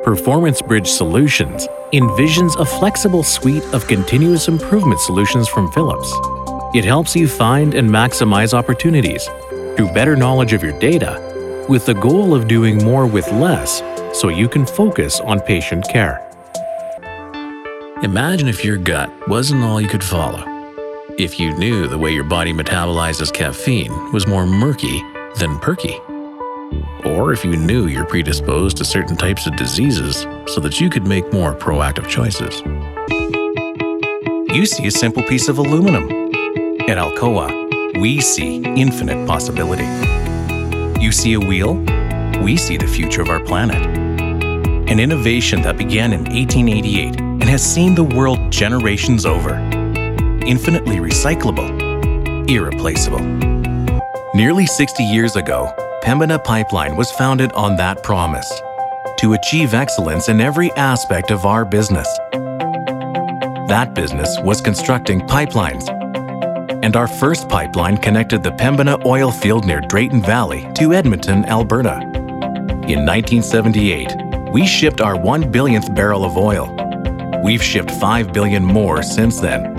Performance Bridge Solutions envisions a flexible suite of continuous improvement solutions from Philips. It helps you find and maximize opportunities through better knowledge of your data, with the goal of doing more with less so you can focus on patient care. Imagine if your gut wasn't all you could follow. If you knew the way your body metabolizes caffeine was more murky than perky. Or if you knew you're predisposed to certain types of diseases so that you could make more proactive choices. You see a simple piece of aluminum. At Alcoa, we see infinite possibility. You see a wheel? We see the future of our planet. An innovation that began in 1888 and has seen the world generations over. Infinitely recyclable, irreplaceable. Nearly 60 years ago, Pembina Pipeline was founded on that promise to achieve excellence in every aspect of our business. That business was constructing pipelines, and our first pipeline connected the Pembina oil field near Drayton Valley to Edmonton, Alberta. In 1978, we shipped our 1 billionth barrel of oil. We've shipped 5 billion more since then.